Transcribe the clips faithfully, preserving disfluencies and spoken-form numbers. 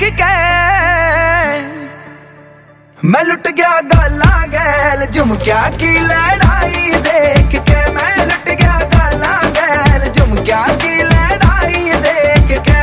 के। मैं लुट गया गाला गैल झुमकिया की लड़ाई देख के। मैं लुट गया गाला गैल झुमकिया की लड़ाई देख के।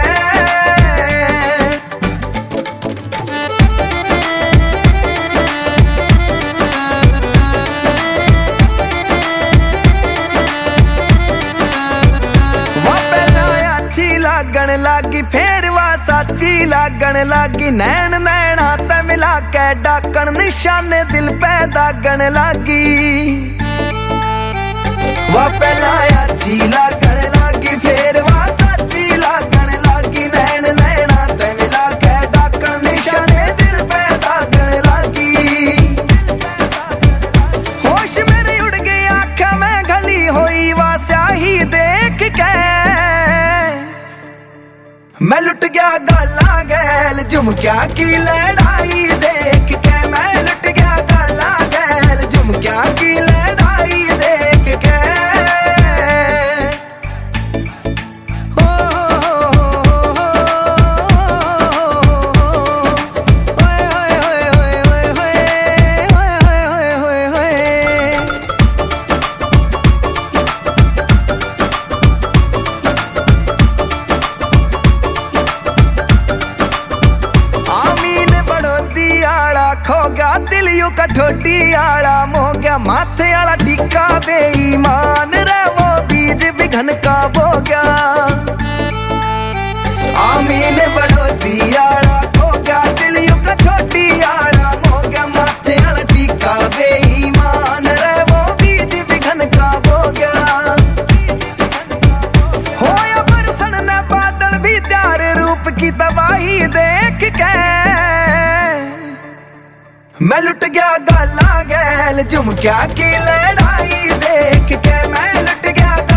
लागण लागी फेर वा साची लागण लागी। नैन नैना ते मिला के डाकण निशाने दिल पे दागण लागी। वा पहला अच्छी लागण लागी फेर वा साची लागण लागी। नैन नैना ते मिला के डाकण निशाने दिल पे दागण लागी। होश मेरे उड़ गई आँखें में गली होई वा स्याही देख के। मैं लुट गया गाला गैल झुमकिया की लड़ाई देख के। मैं लुट गया गाला गैल झुमकिया की लड़ाई देख के। हो खो गया दिल यू कठोटी आला मोह गया। माथे आला टिक्का बेईमान रे वो बीज बिघन का बो गया। आमीन बड़ोती आला खो गया दिल यू कठोटी आला मोह गया। माथे आला टिक्का बेईमान रे वो बीज बिघन का बो गया। होया बरसन ने बादल भी त्यार रूप की तबाही देख के। मैं लुट गया गाला गैल झुमकिया की लड़ाई देख के। मैं लुट गया